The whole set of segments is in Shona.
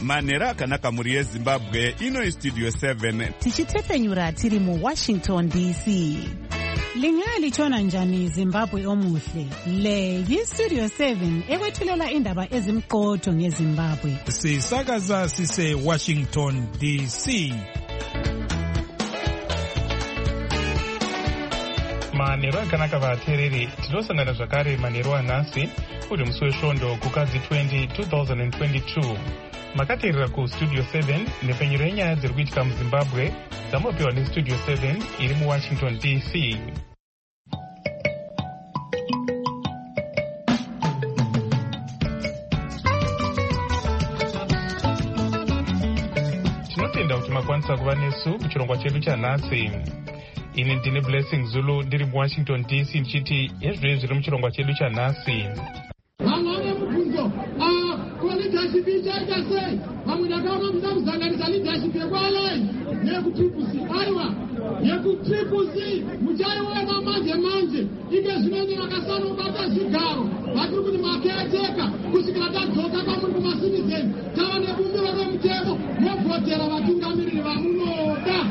Manhero akanaka muri yeZimbabwe. Ino Studio 7 tichitepfenyura tiri muWashington DC. Lingalitshona njani Zimbabwe omuhle? Le yiStudio 7 ekwethulela indaba ezimqotho ngeZimbabwe. Sisakaza sise Washington DC. Manhero akanaka vateereri, tinosangana zvakare manhero anhasi uri musi wesvondo kukadzi 2022. Makateerera kuStudio 7 nepfenyuro yenyaya dziri kuitika muZimbabwe dzamunopiwa neStudio 7 iri muWashington DC. Tinotenda kuti makwanisa kuva nesu muchirongwa chedu chanhasi. Ini ndine Blessing Zulu ndiri muWashington DC ndichiti ezvo zviri muchirongwa chedu chanhasi. Vamwe mubvunzo leadership ichaita sei? Vamwe ndakaona musamuzanganisa leadership yekwaLine nekutripusi. Aiwa, yekutripusi muchaiona manje ike zvinonzi vakasanobata zvigaro vatiri kuti makeyateka kusvikira tadzoka kwamuri kumaCitizen tava nebumbiro remutemo mobvotera vatungamiriri vamunoda.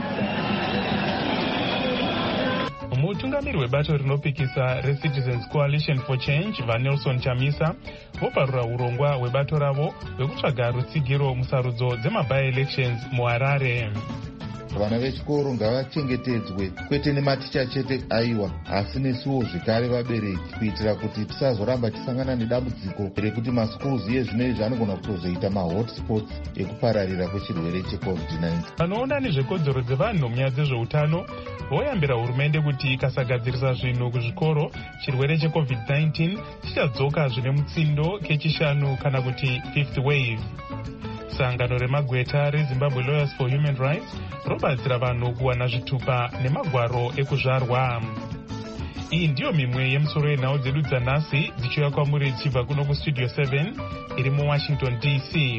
Mutungamiri webato rinopikisa reCitizens Coalition for Change vaNelson Chamisa voparura urongwa hwebato ravo hwekutsvaga rutsigiro musarudzo dzemaby-elections muHarare. Vana vechikoro ngavachengetedzwe kwete nematicha chete aiwa, asi nesuwo zvekare vabereki, kuitira kuti tisazoramba tisangana nedambudziko rekuti maschools yezvinezvi anogona kutozoita mahotspots ekupararira kwechirwere cheCovid-19. Vanoona nezvekodzero dzevanhu munyaya dzezveutano voyambira hurumende kuti ikasagadzirisa zvinhu kuzvikoro chirwere cheCovid-19 chichadzoka zvine mutsindo kechishanu kana kuti fifth wave. Sangano remagweta reZimbabwe Lawyers for Human Rights robatsira vanhu kuwana zvitupa nemagwaro ekuzvarwa. Iyi ndiyo mimwe yemusoro yenhau dzedu dzanhasi dzichiuya kwamuri dzichibva kuno kuStudio 7 iri muWashington DC.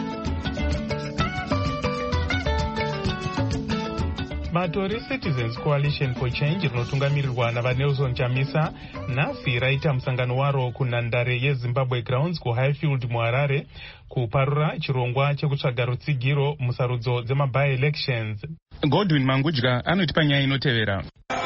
Bato reCitizens Coalition for Change rinotungamirirwa navaNelson Chamisa nhasi raita musangano waro kunhandare yeZimbabwe Grounds kuHighfield muHarare kuparura chirongwa chekutsvaga rutsigiro musarudzo dzemaby-elections. Godwin Mangudya anotipa nyaya inotevera.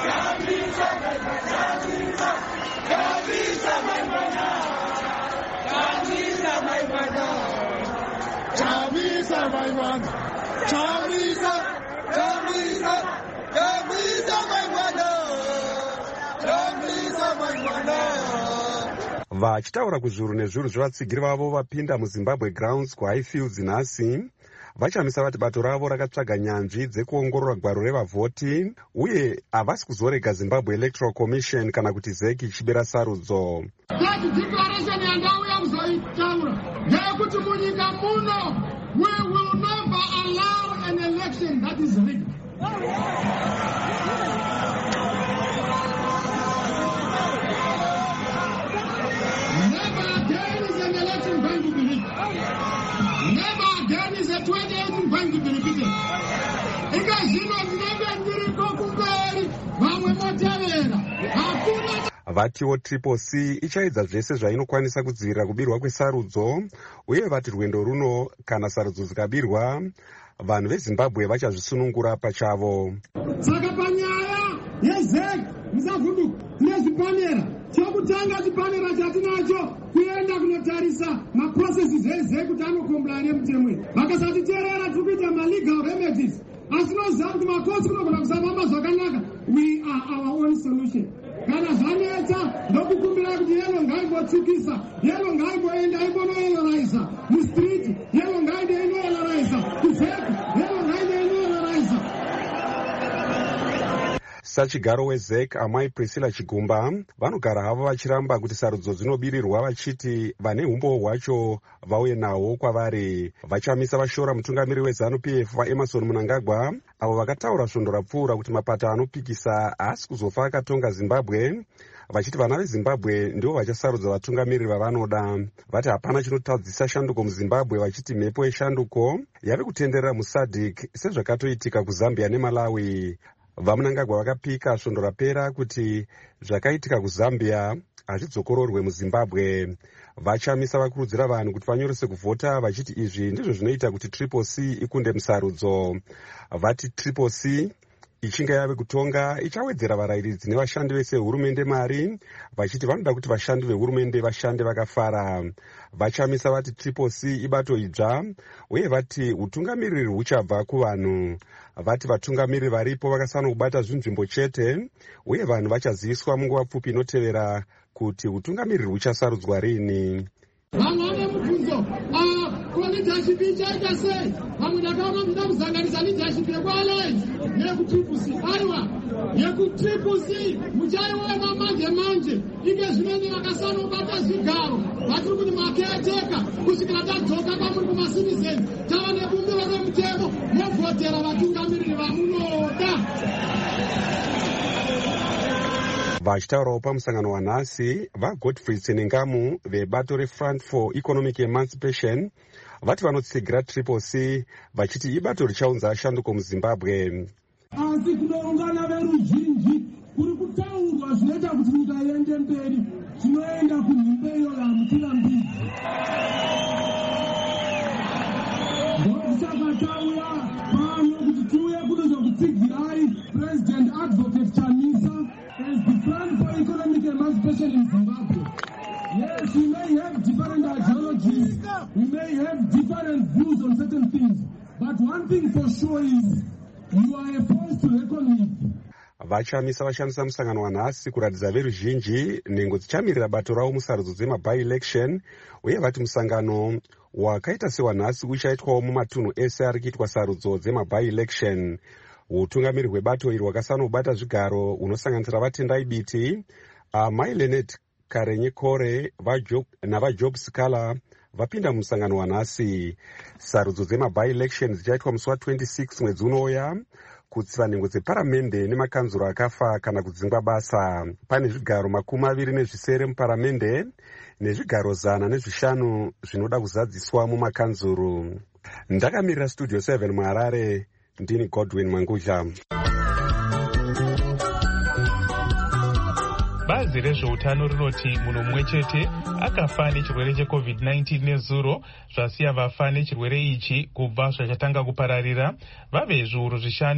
Vachitaura kuzviuru nezviuru zvevatsigiri vavo vapinda muZimbabwe Grounds kuHighfields nhasi, vachamisa vati bato ravo rakatsvaga nyanzvi dzekuongorora gwaro revavhoti uye havasi kuzorega Zimbabwe Electoral Commission kana kuti ZEC ichibera sarudzo. Declaration yandauya kuzoitaura ndeyekuti munyika muno we will never allow an election that is rigged. Never again is an election going to be rigged. Never again is a 2018 going to be repeated. Ikazvino ndinenge ndiriko kumberi vamwe motevera hakuna. Vatiwo Triple C ichaedza zvese zvainokwanisa kudzivirira kubirwa kwesarudzo uye vati rwendo runo kana sarudzo dzikabirwa vanhu veZimbabwe vachazvisunungura pachavo. Saka panyaya yeZEC musavhunduka, tine zvipanera. Chokutanga chipanera chatinacho kuenda kunotarisa maprocesses eZEC kuti anokombla nemutemwe. Vakasatiteerera tiri kuita malegal remedies. Asi tinoziva kuti makotsi kunogona kusafamba zvakanaka. We are our own solution. Kana zvanetsa ndokukumbira kuti yelo ngaimbotsukisa, yelo ngaimboenda imbonoeloraiza mustreet, yelo ngainde inoeloraiza kuZEC, yelo ngainde inoeloraiza. Sachigaro weZEC amai Priscilla Chigumba vanogara havo vachiramba kuti sarudzo dzinobirirwa vachiti vane umbo hwacho vauye nawo kwavari. Vachamisa vashora mutungamiri weZANU-PF vaEmerson Mnangagwa avo vakataura svondo rapfuura kuti mapato anopikisa haasi kuzofa akatonga Zimbabwe, vachiti vana veZimbabwe ndivo vachasarudza vatungamiriri vavanoda. Vati hapana chinotadzisa shanduko muZimbabwe, vachiti mhepo yeshanduko yave kutenderera muSADC sezvakatoitika kuZambia neMalawi. VaMnangagwa vakapika svondo rapera kuti zvakaitika kuZambia hazvidzokororwe muzimbabwe. Vachamisa vakurudzira vanhu kuti vanyorese kuvhota vachiti izvi ndizvo zvinoita kuti Triple C ikunde musarudzo. Vati Triple C ichinge yave kutonga ichawedzera varayiridzi nevashandi vese vehurumende mari, vachiti vanoda kuti vashandi vehurumende vashande vakafara. Vachamisa vati Triple C ibato idzva uye vati utungamiriri huchabva kuvanhu. Vati vatungamiriri varipo vakasanokubata zvinzvimbo chete uye vanhu vachaziviswa munguva pfupi inotevera kuti utungamiriri huchasarudzwa rini. Vamwe vane mubvunzo leadership ichaita sei? Vamwe ndakaona muda kuzanganisa leadership yekualliance neyekutriple C. Aiwa, yekutriple C muchaiona manje ike zvimweni vakasanobata zvigaro vatiri kuti makeyateka kusvikira tadzoka kwamuri kumacitizen tava nebumbiro remutemo movhotera vatungamiriri vamunoda. Vachitaurawo pamusangano wanhasi, vaGodfrey Tsenengamu vebato reFront for Economic Emancipation vati vanotsigira Triple C vachiti ibato richaunza ashanduko muZimbabwe. Asi kunoungana veruzhinji kuri kutaurwa zvinoita kuti nyika iende mberi, tinoenda kunhimbeyo yamutira mbidzi. Ndokusaka tauya pano kuti tiuye kunozokutsigirai President Advocate Chamisa as the Front for Economic Emancipation in Zimbabwe. Yes, we may have different ideologies, we may have different views on certain things, but one thing for sure is you are a force to reckon with. Vachamisa vashandisa musangano wanhasi kuratidza veruzhinji nhengo dzichamirira bato ravo musarudzo dzema-by-election uye vati musangano wakaita sewanhasi uchaitwawo mumatunhu ese ari kuitwa sarudzo dzema-by-election. Utungamiri hwebato iri hwakasanobata zvigaro hunosanganisira vatendai biti Amai Lenet Karenye Kore navaJob Sikala vapinda mumusangano wanhasi. Sarudzo dzema-by-election dzichaitwa musi wa26 mwedzi unouya kutsiva nhengo dzeparamende nemakanzuro akafa kana kudzingwa basa. Pane zvigaro 27 muparamende nezvigaro 105 zvinoda kuzadziswa mumakanzuro. Ndakamirira Studio 7 muHarare, ndini Godwin Mangudla. Bazi rezveutano rinoti munhu mumwe chete akafa nechirwere cheCovid-19 nezuro, zvasiya vafa nechirwere ichi kubva zvachatanga kupararira vave zviuru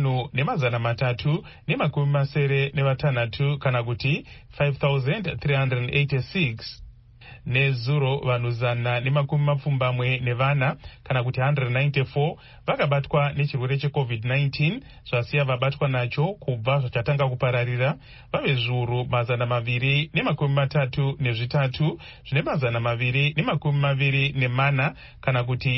5,336 kana kuti 5,386. Nezuro vanhu 124 kana kuti 194 vakabatwa nechirwere cheCovid-19, zvasiya vabatwa nacho kubva zvachatanga kupararira vave zviuru 233 zvine 224 kana kuti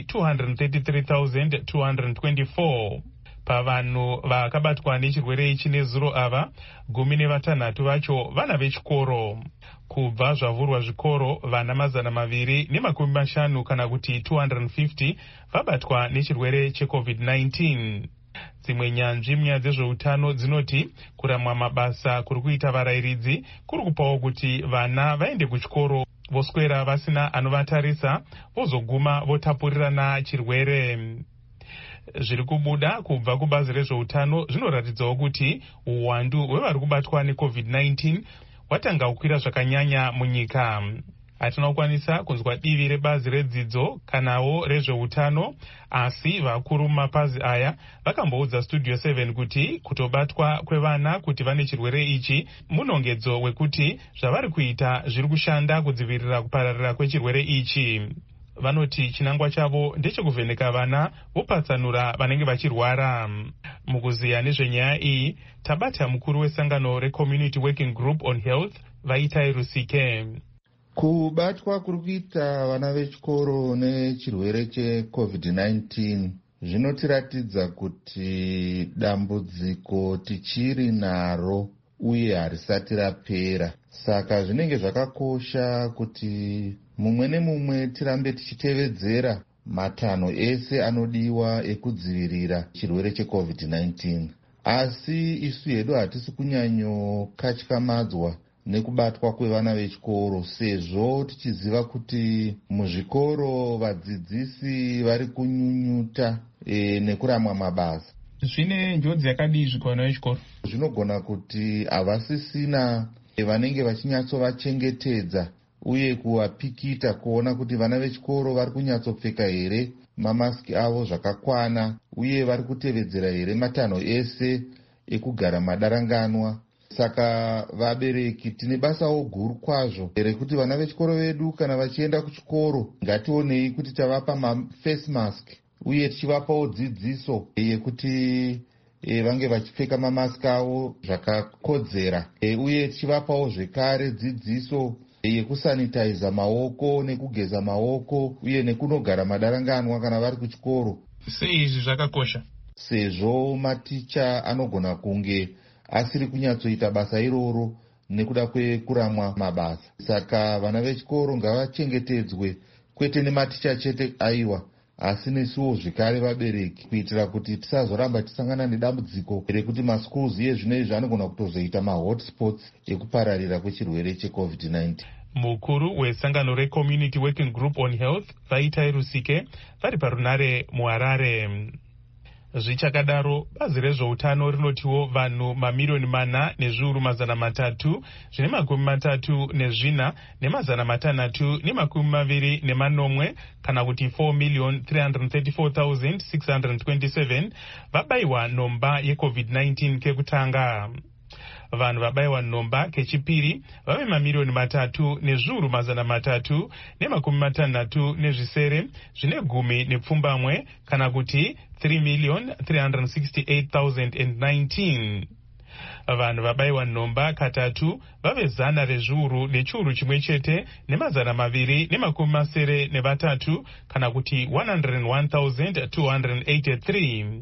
233,224. Pavanhu vakabatwa nechirwere ichi nezuro ava 16 vacho vana vechikoro. Kubva zvavhurwa zvikoro vana 250 kana kuti 250 vabatwa nechirwere cheCovid-19. Dzimwe nyanzvi munyaya dzezveutano dzinoti kuramwa mabasa kuri kuita varayiridzi kuri kupawo kuti vana vaende kuchikoro voswera vasina anovatarisa vozoguma votapurirana chirwere. Zviri kubuda kubva kubazi rezveutano zvinoratidzawo kuti uwandu hwevari kubatwa neCovid-19 watanga kukwira zvakanyanya munyika. Hatina kukwanisa kunzwa divi rebazi redzidzo kanawo rezveutano, asi vakuru mumapazi aya vakamboudza Studio 7 kuti kutobatwa kwevana kuti vane chirwere ichi munongedzo wekuti zvavari kuita zviri kushanda kudzivirira kupararira kwechirwere ichi. Vanoti chinangwa chavo ndechekuvheneka vana vopatsanura vanenge vachirwara. Mukuziya nezvenyaya iyi tabata mukuru wesangano reCommunity Working Group on Health Vaitai Rusike. Kubatwa kuri kuita vana vechikoro nechirwere cheCovid-19 zvinotiratidza kuti dambudziko tichiri naro uye harisati rapera. Saka zvinenge zvakakosha kuti mumwe nemumwe tirambe tichitevedzera matanho ese anodiwa ekudzivirira chirwere cheCovid-19. Asi isu hedu hatisi kunyanyokatyamadzwa nekubatwa kwevana vechikoro, sezvo tichiziva kuti muzvikoro vadzidzisi vari kunyunyuta nekuramwa mabasa. Zvine njodzi yakadii zvikoro vechikoro? Zvinogona kuti havasisina vanenge vachinyatsovachengetedza uye kuvapikita kuona kuti vana vechikoro vari kunyatsopfeka here mamaski avo zvakakwana uye vari kutevedzera here matanho ese ekugara madaranganwa. Saka vabereki tine basawo guru kwazvo rekuti vana vechikoro vedu kana vachienda kuchikoro ngationei kuti tavapa maface mask uye tichivapawo dzidziso yekuti vange vachipfeka mamaski avo zvakakodzera uye tichivapawo zvekare dzidziso yekusanitiza maoko nekugeza maoko uye nekunogara madaranganwa kana vari kuchikoro. Sei izvi zvakakosha? Sezvo maticha anogona kunge asiri kunyatsoita basa iroro nekuda kwekuramwa mabasa. Saka vana vechikoro ngavachengetedzwe, kwete nematicha chete aiwa, asi nesuwo zvekare vabereki, kuitira kuti tisazoramba tisangana nedambudziko rekuti maschools ezvinezvi anogona kutozoita mahotspots ekupararira kwechirwere cheCovid-19. Mukuru wesangano reCommunity Working Group on Health Vaitai Rusike vari parunare muHarare. Zvichakadaro, bazi rezveutano rinotiwo vanhu mamiliyoni 4,300,000 zvine 34,624 kana kuti 4,334,627 vabayiwa nhomba yeCovid-19 kekutanga. Vanhu vabayiwa nhomba kechipiri vave 3,360,000 zvine 10 kana kuti 3,368,019. Vanhu vabayiwa nhomba katatu vave 100,101,283 kana kuti 101,283.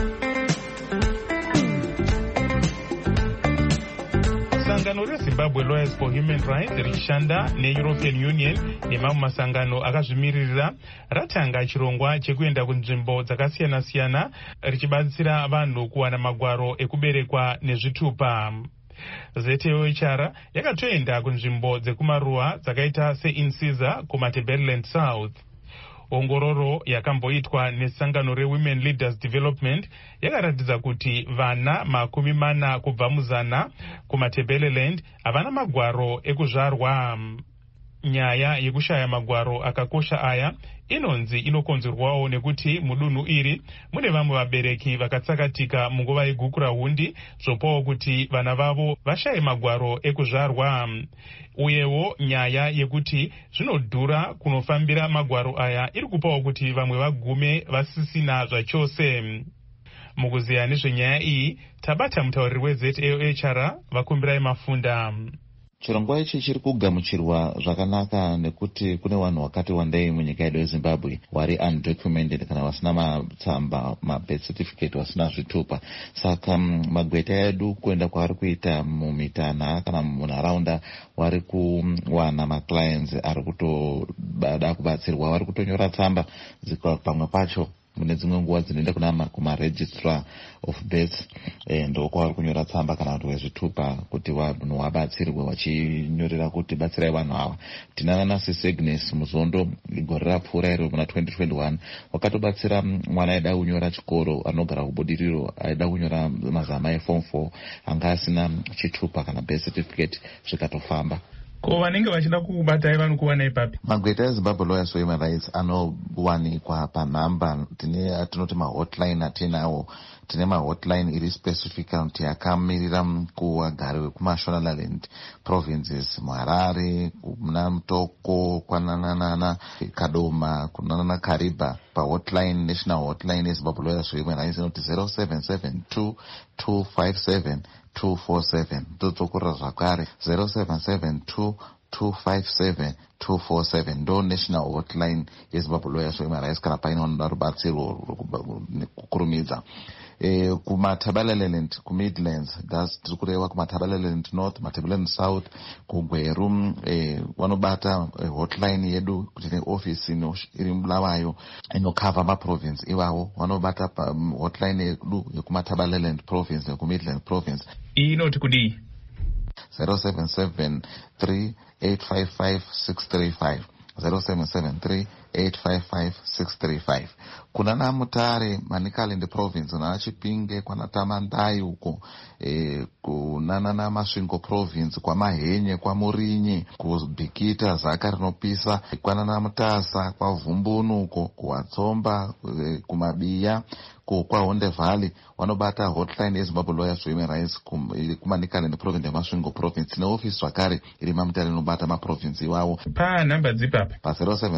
Sangano reZimbabwe Lawyers for Human Rights richishanda neEuropean Union nemamwe masangano akazvimiririra ratanga chirongwa chekuenda kunzvimbo dzakasiyana-siyana richibatsira vanhu kuwana magwaro ekuberekwa nezvitupa. ZTOHR yakatoenda kunzvimbo dzekumaruwa dzakaita seInsiza kuMatabeleland South. Ongororo yakamboitwa nesangano reWomen Leaders Development yakaratidza kuti vana 40 kubva muzana kuMatabeleland havana magwaro ekuzvarwa. Nyaya yekushaya magwaro akakosha aya inonzi inokonzerwawo nekuti mudunhu iri mune vamwe vabereki vakatsakatika munguva yegukura hundi zvopawo kuti vana vavo vashaye magwaro ekuzvarwa. Uyewo nyaya yekuti zvinodhura kunofambira magwaro aya iri kupawo kuti vamwe vagume vasisina zvachose. Mukuziya nezvenyaya iyi tabata mutauriri weZTOHR Vakumbirai Mafunda. Chirongwa ichi chiri kugamuchirwa zvakanaka nekuti kune vanhu vakati wandei munyika yedu yeZimbabwe vari undocumented kana vasina matsamba mabirth certificate vasina zvitupa. Saka magweta edu kuenda kwaari kuita mumitana kana munharaunda vari kuwana maclients ari kutoda kubatsirwa, vari kutonyora tsamba pamwe pacho mune dzimwe nguva dzinoenda kumaregistrar of births ndokwavari kunyora tsamba kana kuti wezvitupa kuti vanhu vabatsirwe vachinyorera kuti batsirai vanhu ava. Tinana Agnes Muzondo gore rapfuura iro muna 2021 wakatobatsira mwana aida kunyora chikoro anogara kubudiriro aida kunyora mazama eform 4 anga asina chitupa kana birth certificate zvikatofamba. Ko vanenge vachida kubatai vanokuwana ipapi? Magweta eZimbabwe Lawyers for Human Rights anowanikwa panhamba tinoti mahotline atinawo. Tine mahotline iri specific kuti yakamirira kuvagari vekumashonaland provinces, muHarare, muna Mutoko, kwananana Kadoma, kunanana Kariba. Pahotline, national hotline eZimbabwe Lawyers for Human Rights inoti 0772 257 247. Totsokora zvakare 0772 257 247 ndo national hotline yeZimbabwe Lawyers for Human Rights kana paine vanoda rubatsiro kukurumidza. kuMatabeleland, kuMidlands, that's tiri kureva kuMatabeleland North, Matabeleland South, kuGweru, vanobata hotline yedu kuti neofisi iri Bulawayo inokava maprovince iwawo, vanobata hotline yedu yekuMatabeleland province nekuMidland province. Inoti kudi 0773 855 635 0773 855-635. Kuna na Mutare, Manicaland province, na Chipinge, kwa Tamandai uko, kuna na Masvingo province, kwa Mahenye, kwa Murinyi, kubikita Zakari nopisa, kwa na Mutasa, kwa Vumbunu uko, kwa Tsomba, kumabia, kwa Honde Valley, wanobata hotline eZimbabwe Lawyers for Human Rights Manicaland province ya Masvingo province, na office wakari ili mamtari nobata ma province iwao. Pa namba zipapa pa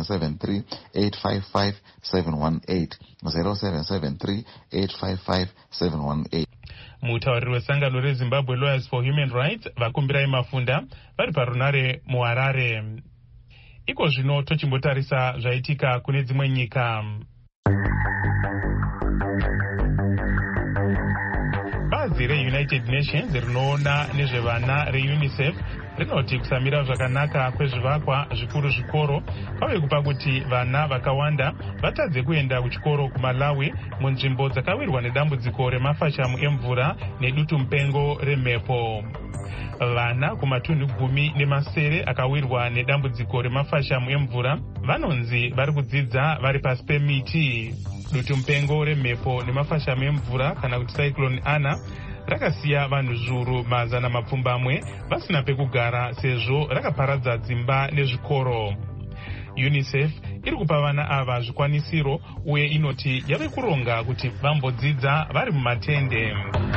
0773-855-718 0773-855-718. Mutauriri wesangano reZimbabwe Lawyers for Human Rights vakumbirai mafunda vari parunare muHarare. Iko zvino tochimbotarisa zvaitika kune dzimwe nyika. Bazi reUnited Nations rinoona nezvevana reUNICEF rinoti kusamira zvakanaka kwezvivakwa zvikuru zvikoro kwave kupa kuti vana vakawanda vatadze kuenda kuchikoro kuMalawi munzvimbo dzakawirwa nedambudziko remafashamu emvura nedutu mupengo remhepo. Vana kumatunhu 17 akawirwa nedambudziko remafashamu emvura vanonzi vari kudzidza vari pasi pemiti. Dutu mupengo remhepo nemafashamu emvura kana kuti Cyclone Ana rakasiya vanhu zviuru mazana mapfumbamwe vasina pekugara sezvo rakaparadza dzimba nezvikoro. UNICEF iri kupa vana ava zvikwanisiro uye inoti yave kuronga kuti vambodzidza vari mumatende.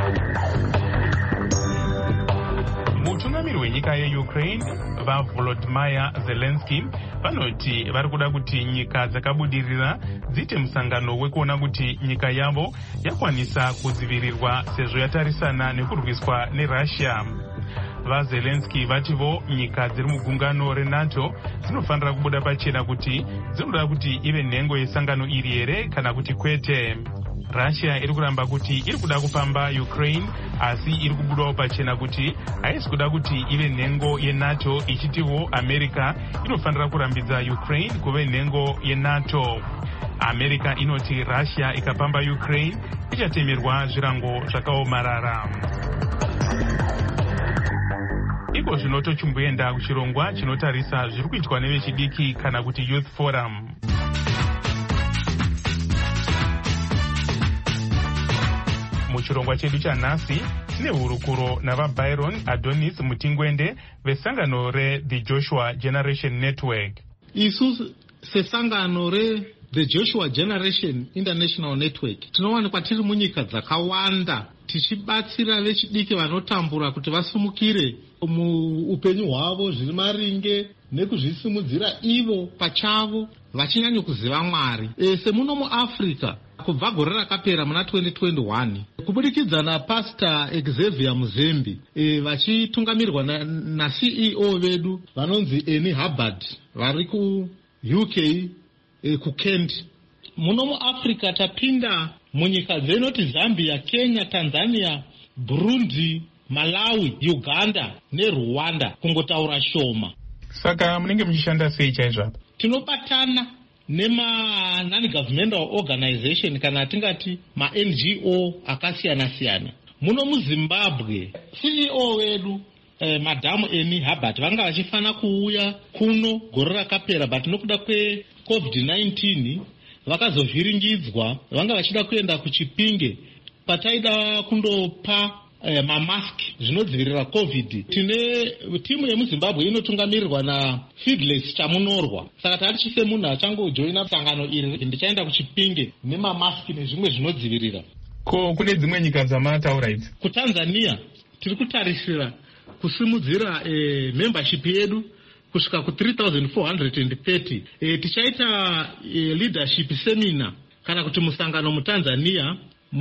Mutungamiri wenyika yeUkraine vaVolodymyr Zelensky vanoti vari kuda kuti nyika dzakabudirira dziite musangano wekuona kuti nyika yavo yakwanisa kudzivirirwa sezvo yatarisana nekurwiswa neRussia. VaZelensky vativo nyika dziri mugungano reNATO dzinofanira kubuda pachena kuti dzinoda kuti ive nhengo yesangano iri here kana kuti kwete. Russia iri kuramba kuti iri kuda kupamba Ukraine asi iri kubudawo pachena kuti haisi kuda kuti ive nhengo yeNATO ichitiwo America inofanira kurambidza Ukraine kuve nhengo yeNATO. America inoti Russia ikapamba Ukraine ichatemerwa zvirango zvakaomarara. Iko zvino tochimboenda kuchirongwa chinotarisa zviri kuitwa nevechidiki kana kuti Youth Forum. Muchirongwa chedu chanhasi tine hurukuro navaByron Adonis Mutingwende vesangano reThe Joshua Generation Network. Isu sesangano reThe Joshua Generation International Network tinowanikwa tiri munyika dzakawanda tichibatsira vechidiki vanotambura kuti vasumukire muupenyu hwavo zviri maringe nekuzvisimudzira ivo pachavo vachinyanya kuziva Mwari. Semuno muAfrica kubva gore rakapera muna 2021 kubudikidza naPastor Xavier Muzembi vachitungamirirwa naCEO vedu vanonzi Annie Hubbard vari kuUK kuKent. Muno muAfrica tapinda munyika dzenoti Zambia, Kenya, Tanzania, Burundi, Malawi, Uganda neRwanda kungotaura shoma. Saka munenge muchishanda sei chaizvo apa? Tinobatana nema non-governmental organization kana tingati ma-NGO akasiyana-siyana. Muno muZimbabwe, CEO wedu Madamu Annie Hubbard vanga vachifana kuuya kuno gore rakapera but nokuda kweCovid-19 vakazovhiringidzwa vanga vachida kuenda kuChipinge pataida kundopa mamaski zvinodzivirira COVID. Tine timu yemuZimbabwe inotungamirirwa naFeedless Chamunorwa. Saka tatichise munhu achangojoina sangano iri ndichaenda kuChipinge nemamaski nezvimwe zvinodzivirira. Ko kune dzimwe nyika dzamataura idzi? KuTanzania tiri kutarisira kusimudzira membership yedu kusvika ku3,430. Tichaita leadership seminar kana kuti musangano muTanzania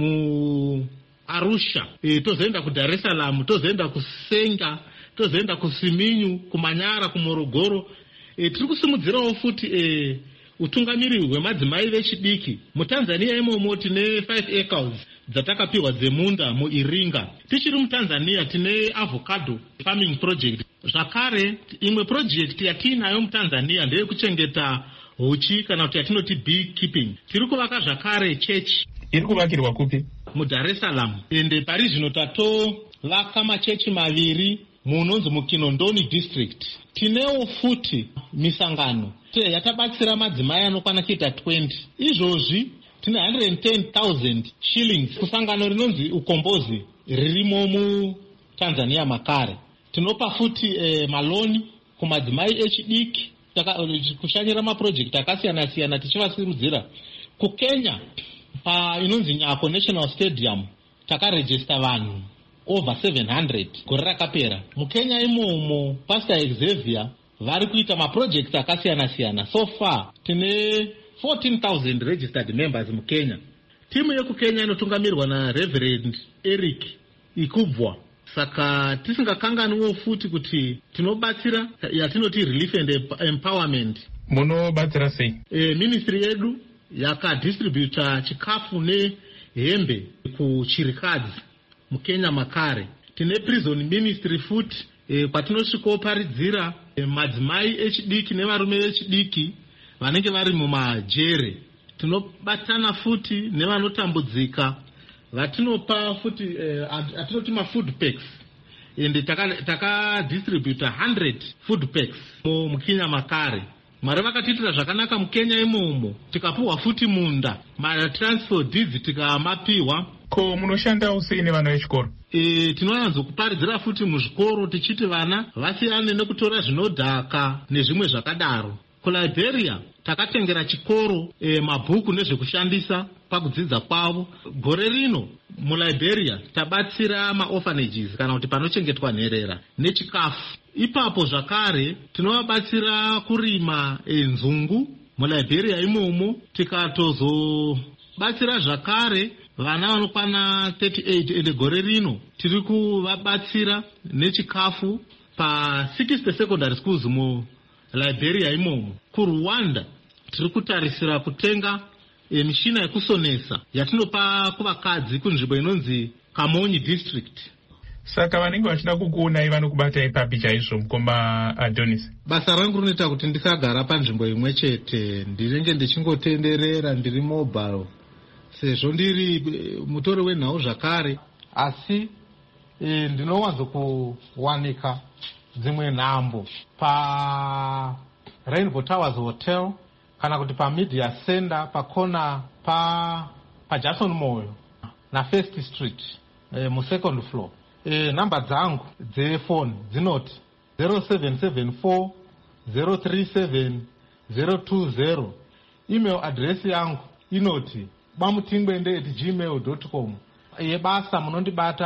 Arusha, tozoenda kuDar es Salaam, tozoenda kuSenga, tozoenda kuSiminyu, kuManyara, kuMorogoro. Tiri kusimudzirawo futi utungamiri hwemadzimai vechidiki. MuTanzania imomo tine 5 acres dzatakapiwa dzemunda muIringa. Tichiri muTanzania tine avocado farming project. Zvakare imwe project yatinayo muTanzania ndeye kuchengeta huchi kana kuti yatinoti bee keeping. Tiri kuvaka zvakare church. Iri kuvakirwa kupi? muDar es Salaam. Ende pari zvino tatovaka machechi maviri munonzi mukinondoni district. Tinewo futi misangano yatabatsira madzimai anokwana kuita 20. Izvozvi tine 110,000 shillings kusangano rinonzi ukombozi ririmo muTanzania makare. Tinopa futi maloni kumadzimai echidiki kushanyira mapurojekti akasiyana-siyana tichivasirudzira. KuKenya inonzi Nyako National Stadium takarejista vanhu over 700 gore rakapera. MuKenya imomo Pastor Xavier vari kuita mapurojekti akasiyana-siyana. So far tine 14,000 registered members muKenya. Timu yekuKenya inotungamirwa naReverend Eric Ikubwa. Saka tisingakanganiwo futi kuti tinobatsira yatinoti relief and empowerment. Munobatsira sei? Ministry yedu yakadistributa chikafu nehembe kuchirikadzi muKenya makare. Tine prison ministry futi kwatinosvikoparidzira madzimai echidiki nevarume vechidiki vanenge vari mumajere. Tinobatana futi nevanotambudzika vatinopa futi atinoti mafood packs, and takadistributa 100 food packs muKenya makare. Mwari vakatiitira zvakanaka muKenya imomo, tikapuhwa futi munda, matransport deeds tikamapiwa. Ko munoshandawo sei nevana vechikoro? Tinowanzokuparidzira futi muzvikoro tichiti vana vasiyane nekutora zvinodhaka nezvimwe zvakadaro. KuLiberia takatengera chikoro mabhuku nezvekushandisa pakudzidza kwavo. Gore rino muLiberia tabatsira maorphanages kana kuti panochengetwa nherera nechikafu. Ipapo zvakare tinovabatsira kurima nzungu muLiberia imomo. Tikatozobatsira zvakare vana vanokwana 38 ende gore rino tiri kuvabatsira nechikafu pa60 secondary schools muLiberia imomo. KuRwanda tiri kutarisira kutenga mishina yekusonesa yatinopa kuvakadzi kunzvimbo inonzi Kamonyi district. Saka vanenge vachida kukuonai vanokubata ipapi chaizvo mukomba Adonis? Basa rangu rinoita kuti ndisagara panzvimbo imwe chete, ndinenge ndichingotenderera ndiri mobile sezvo ndiri mutori wenhau zvakare, asi ndinowanzokuwanika dzimwe nhambo paRainbow Towers Hotel kana kuti paMedia Center pakona paJackson Moyo naFirst Street musecond floor. Namba dzangu dzefoni dzinoti 0774 037 020. Email address yangu inoti bamutingwende@gmail.com. Yebasa munondibata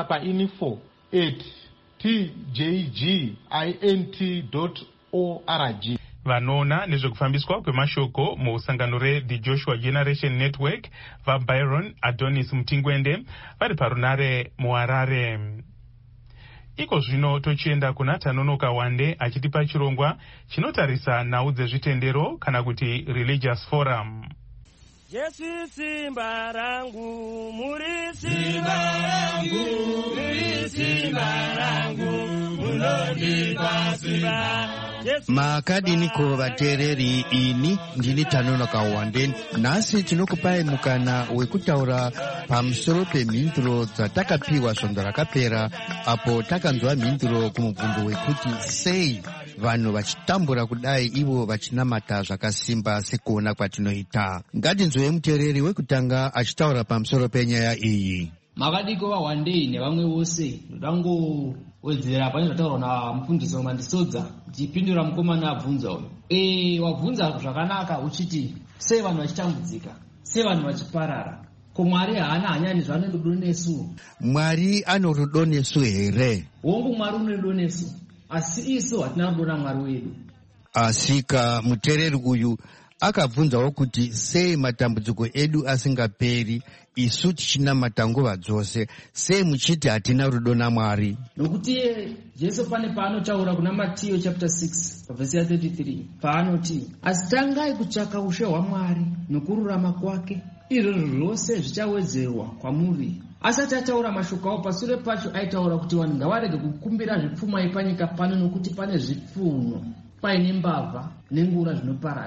painfo@tjgint.org. Vanoona nezvekufambiswa kwemashoko musangano reThe Joshua Generation Network vaByron Adonis Mutingwende vari parunare muHarare. Iko zvino tochienda kuna Tanonoka Wande achitipa chirongwa chinotarisa nhau dzezvitendero kana kuti Religious Forum. Jesu simba rangu, muri simba rangu, muri simba rangu, munondipa simba. Makadiniko vateereri, ini ndini Tanonoka Wande. Nhasi tinokupai mukana wekutaura pamusoro pemhinduro dzatakapiwa svondo rakapera, apo takanzwa mhinduro kumubvunzo wekuti sei vanhu vachitambura kudai ivo vachinamata zvakasimba sekuona kwatinoita. Ngatinzwei muteereri wekutanga achitaura pamusoro penyaya iyi. Makadiko vaWandei nevamwe vose ndangowedzera pane zvataurwa namufundisi Mandisodza ndichipindura mukomana abvunza uyu. Wabvunza zvakanaka uchiti sei vanhu vachitambudzika, sei vanhu vachiparara. Ko Mwari haana hanya nezvaano rudo nesu? Mwari ano rudo nesu here? Hongu Mwari une rudo nesu, asi isu hatina rudo naMwari wedu. Asika muteereri uyu akabvunzawo kuti sei matambudziko edu asingaperi isu tichinamata nguva dzose, sei muchiti hatina rudo naMwari? Nokuti Jesu pane paanotaura kuna Matthew chapter 6 verse 33 paanoti, asi tangai kutsvaka ushe hwaMwari nokururama kwake, izvozvo zvose zvichawedzerwa kwamuri. Asati ataura mashoko awo pashure pacho aitaura kuti vanhu ngavarege kukumbira zvipfuma panyika pano, nokuti pane zvipfuno paine mbavha nengura zvinoparadza.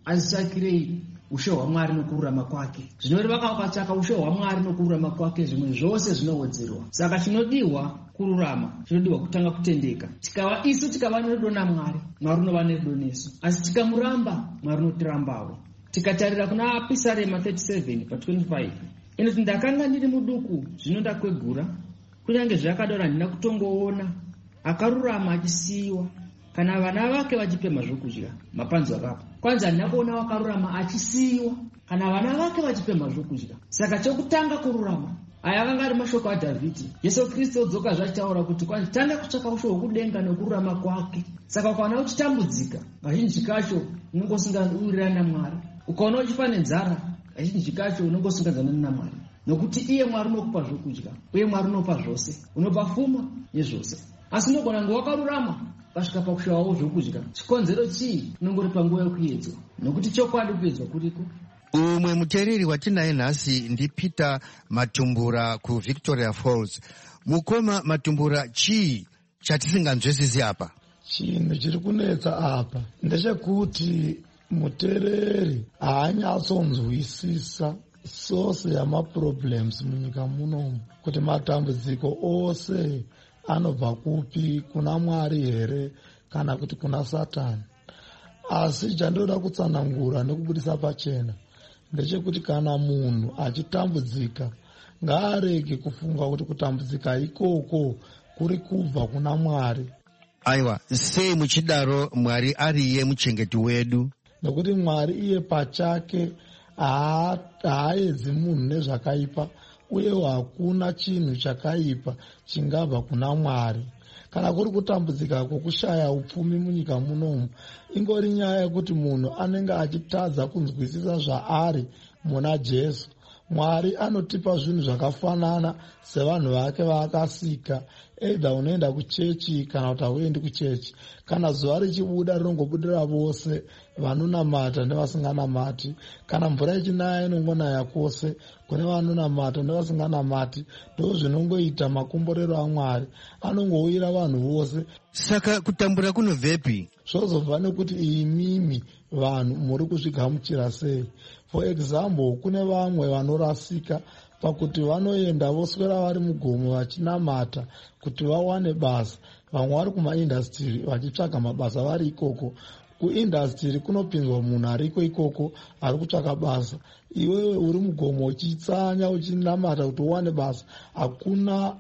azitsvakirei ushe hwaMwari nokururama kwake. Zvinoreva kana ukatsvaka ushe hwaMwari nokururama kwake, zvimwe zvose zvinowedzerwa. Saka chinodiwa kururama, chinodiwa kutanga kutendeka. Isu tikava nerudo naMwari, Mwari unova nerudo nesu. Asi tikamuramba, Mwari unotirambawo. Tikatarira kuna Pisarema 37 pa25 inoti, ndakanga ndiri muduku, zvino ndakwegura, kunyange zvakadaro handina kutongoona akarurama achisiyiwa, kana vana vake vachipemha zvokudya. Mapanzo akapo kwanza handina kuona wakarurama achisiyiwa kana vana vake vachipemha zvokudya. Saka chokutanga kururama, aya akanga ari mashoko aDhavhidhi. Yesu Kristu odzoka zvachitaura kuti kwanza tanga kutsvaka ushe hwokudenga nokururama kwake. Saka ukaona uchitambudzika, kazhinji kacho unenge usingawirirani naMwari. Ukaona uchifa nenzara, kazhinji kacho unenge usingazanani naMwari, nokuti iye Mwari unokupa zvokudya, uye Mwari unopa zvose, unopa pfuma nezvose. Asi unogona kunge wakarurama kasvika pakushawawo zvokudya. Chikonzero chii? Unongori panguva yokuedzwa, nokuti chokwadi kuedzwa kuriko. Umwe muteereri watinaye nhasi ndiPeter Matumbura kuVictoria Falls. Mukoma Matumbura, chii chatisinganzwisisi apa? Chinhu chiri kunetsa apa ndechekuti muteereri haanyatsonzwisisa source yamaproblems munyika munomu, kuti matambudziko ose anobva kupi, kuna Mwari here kana kuti kuna Satani. Asi chandinoda kutsanangura nekubudisa pachena ndechekuti kana munhu achitambudzika, ngaarege kufunga kuti kutambudzika ikoko kuri kubva kuna Mwari. Aiwa, sei muchidaro Mwari ariye muchengeti wedu? Nokuti Mwari iye pachake haaedzi munhu nezvakaipa, uye hakuna chinhu chakaipa chingabva kuna Mwari. Kana kuri kutambudzika kwokushaya upfumi munyika munomu, ingori nyaya yekuti munhu anenge achitadza kunzwisisa zvaari muna Jesu. Mwari anotipa zvinhu zvakafanana sevanhu vake vaakasika. Eidha unoenda kuchechi kana kuti hauendi kuchechi. Kana zuva richibuda rinongobudira vose, vanonamata nevasinganamati. Kana mvura ichinaya inongonaya kwose, kune vanonamata nevasinganamati. Ndo zvinongoita makomborero aMwari, anongouyira vanhu vose. Saka kutambura kunobvepi? Zvozobva nekuti imimi vanhu muri kuzvigamuchira sei. For example, kune vamwe vanorasika pakuti vanoenda voswera vari mugomo vachinamata kuti vawane basa. Vamwe vari kumaindastiri vachitsvaga mabasa vari ikoko. Kuindastiri kunopinzwa munhu ariko ikoko ari kutsvaga basa. Iwewe uri mugomo uchitsanya uchinamata kuti uwane basa, hakuna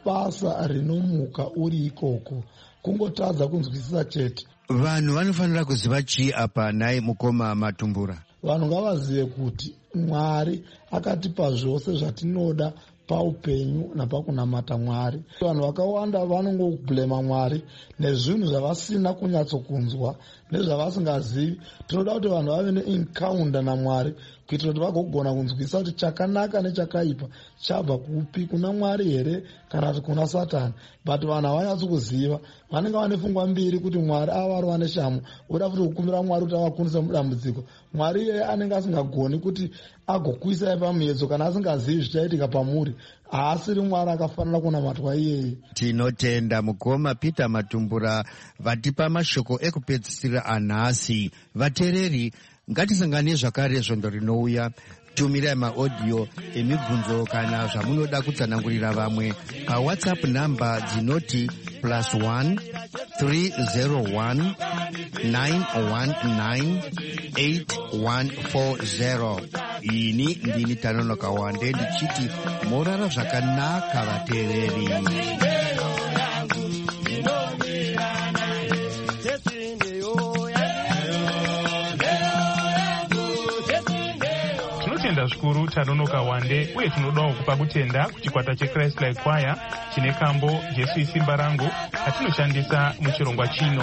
basa rinomuka uri ikoko. Kungotadza kunzwisisa chete. Vanhu vanofanira kuziva chii apa naye mukoma Matumbura? Vanhu ngavazive kuti Mwari akatipa zvose zvatinoda paupenyu napakunamata Mwari. Vanhu vakawanda vanongoblema Mwari nezvinhu zvavasina kunyatsokunzwa nezvavasingazivi. Tinoda kuti vanhu vave neencounter naMwari kuitira kuti vagogona kunzwisisa kuti chakanaka nechakaipa chabva kupi, kuna Mwari here kana kuti kuna Satani. But vanhu havanyatsokuziva, vanenge vane pfungwa mbiri kuti Mwari avarova neshamu, oda kuti kukumbira Mwari kuti avakunise mudambudziko. Mwari iyeye anenge asingagoni kuti agokuisai pamuedzo kana asingazivi zvichaitika pamuri. Haasiri Mwari akafanira kunamatwa iyeye. Tinotenda mukoma Peter Matumbura vatipa mashoko ekupedzisira anhasi. Vateereri, ngatisangane zvakare zvondo rinouya. Tumirai maaudio emibvunzo kana zvamunoda kutsanangurira vamwe paWhatsApp namba dzinoti +1 301 919 8140. Ini ndini Tanonoka Wande ndichiti morara zvakanaka vateereri. Zvikuru Tanonoka Wande, uye tinodawo kupa kutenda kuchikwata cheChrist Like Choir chine kambo Jesu isimba rangu atinoshandisa muchirongwa chino.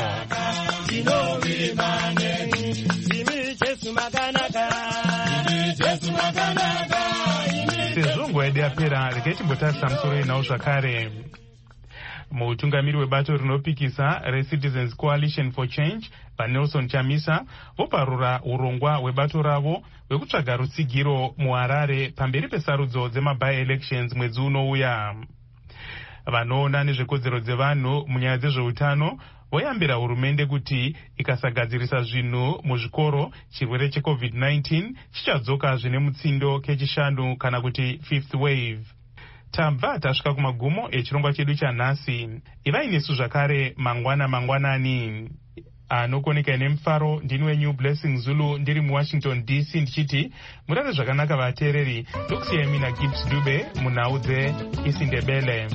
Sezvo nguva yedu yapera, regai timbotarisa musoro inawo zvakare. Mutungamiri webato rinopikisa reCitizens Coalition for Change vaNelson Chamisa voparura urongwa hwebato ravo hwekutsvaga rutsigiro muHarare pamberi pesarudzo dzema-by-elections mwedzi unouya. Vanoona nezvekodzero dzevanhu munyaya dzezveutano voyambira hurumende kuti ikasagadzirisa zvinhu muzvikoro chirwere cheCovid-19 chichadzoka zvine mutsindo kechishanu kana kuti fifth wave. Tabva tasvika kumagumo echirongwa chedu chanhasi. Ivai nesu zvakare mangwanani. Anokoneka nemufaro ndini wenyu Blessing Zulu ndiri muWashington DC ndichiti murare zvakanaka vateereri. Ndokusiyai mina Gibbs Dube munhau dzeIsiNdebele.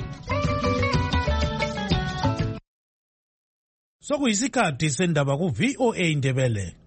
Sokuyisikhathi sendaba ku VOA Ndebele.